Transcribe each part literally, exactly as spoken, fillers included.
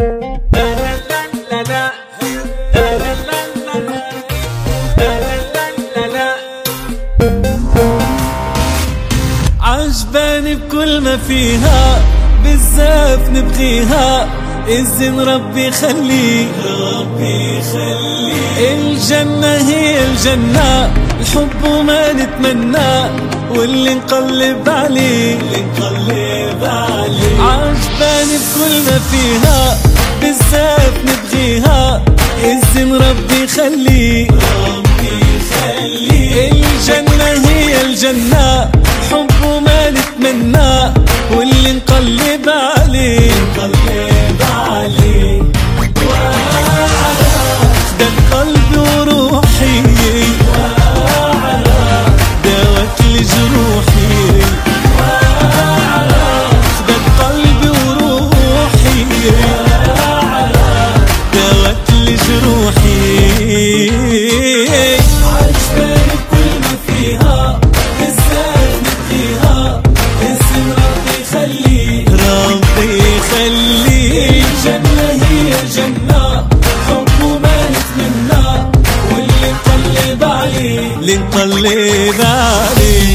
عجباني بكل ما فيها، بالزاف نبغيها، إذن ربي خلي ربي خلي. الجنة هي الجنة، الحب وما نتمنى، واللي نقلب عليه اللي نقلب عليه. عجباني بكل ما فيها، بالزاف نبغيها، إذن ربي خلي ربي خلي. الجنة هي الجنة، حب وما نتمنى، واللي نقلب عليه نقلب عليه. خدك قلبي وروحي، داوت لجروحي. خدك قلبي وروحي، داوت لجروحي. عجباني بكل ما فيها، بالزاف نبغيها، اسم ربي خلي ربي خلي. الجنة هي الجنة، حب وما نتمنى، واللي نقلب عليه اللي نقلب عليه.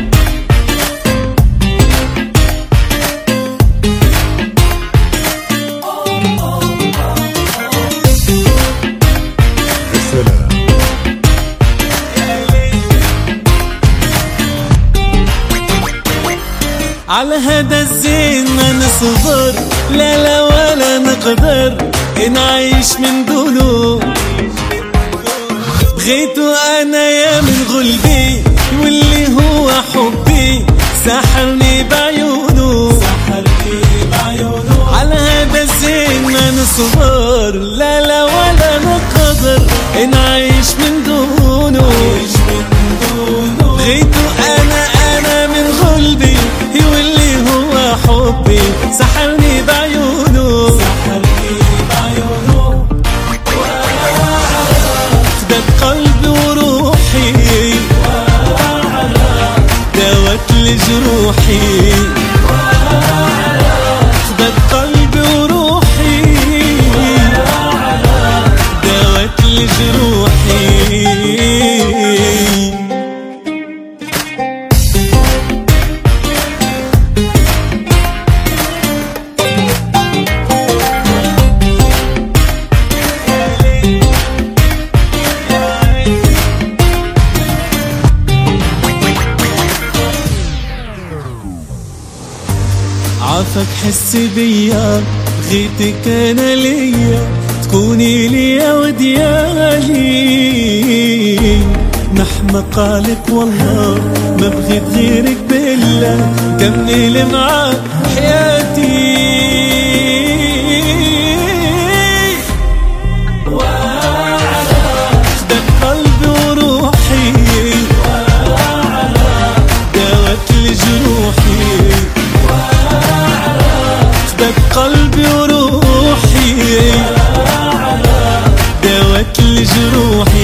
على هذا الزين ما نصبر، لا لا ولا نقدر نعيش من دونه. بغيته انا يا من غلبي، واللي هو حبي سحرني بعيونه سحرني بعيونه. على هذا الزين ما نصبر، لا لا ولا نقدر نعيش من دونه. بغيته انا انا من غلبي، واللي هو حبي سحرني بعيونه سحرني بعيونه. خدك قلبي وروحي، داوت لجروحي. خدك قلبي وروحي، داوت لجروحي. عافاك حسي بيا، بغيتك انا ليا، تكوني ليا وديالي. نحمق عليك والله، ما بغيت غيرك بالله، كملي معاك حياتي. خدك قلبي وروحي، داوت لجروحي. قلبي وروحي، داوت لجروحي.